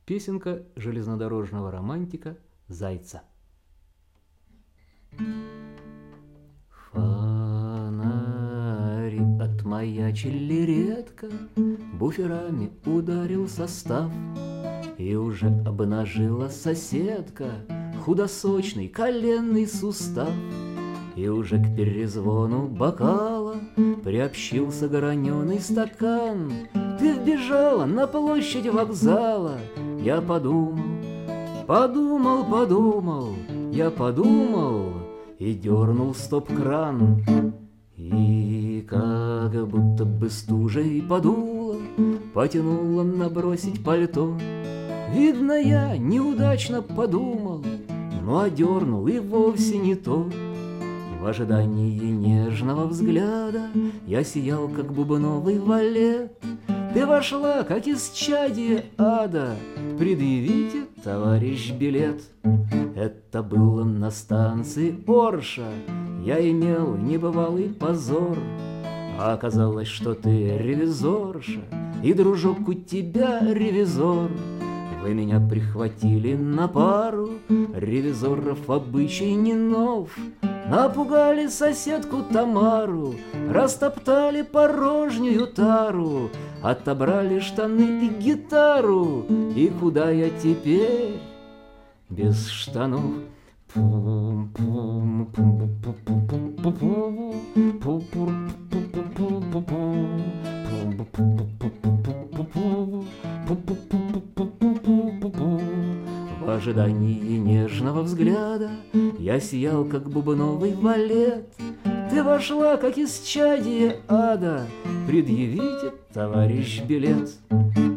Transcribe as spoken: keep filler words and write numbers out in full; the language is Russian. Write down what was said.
Песенка железнодорожного романтика Зайца. Фонари отмаячили редко, буферами ударил состав, и уже обнажила соседка худосочный коленный сустав. И уже к перезвону бокала приобщился граненый стакан. Ты вбежала на площадь вокзала. Я подумал, подумал, подумал, я подумал и дернул стоп-кран. И как будто бы стужей подуло, потянуло набросить пальто. Видно, я неудачно подумал, но одернул и вовсе не то. В ожидании нежного взгляда я сиял, как бубновый валет. Ты вошла, как исчадие ада. Предъявите, товарищ, билет. Это было на станции Орша. Я имел небывалый позор. А оказалось, что ты ревизорша, и дружок у тебя ревизор. Вы меня прихватили на пару, ревизоров обычай не нов. Напугали соседку Тамару, растоптали порожнюю тару, отобрали штаны и гитару. И куда я теперь без штанов? В ожидании нежного взгляда я сиял, как бубновый валет. Ты вошла, как исчадие ада. Предъявите, товарищ, билет.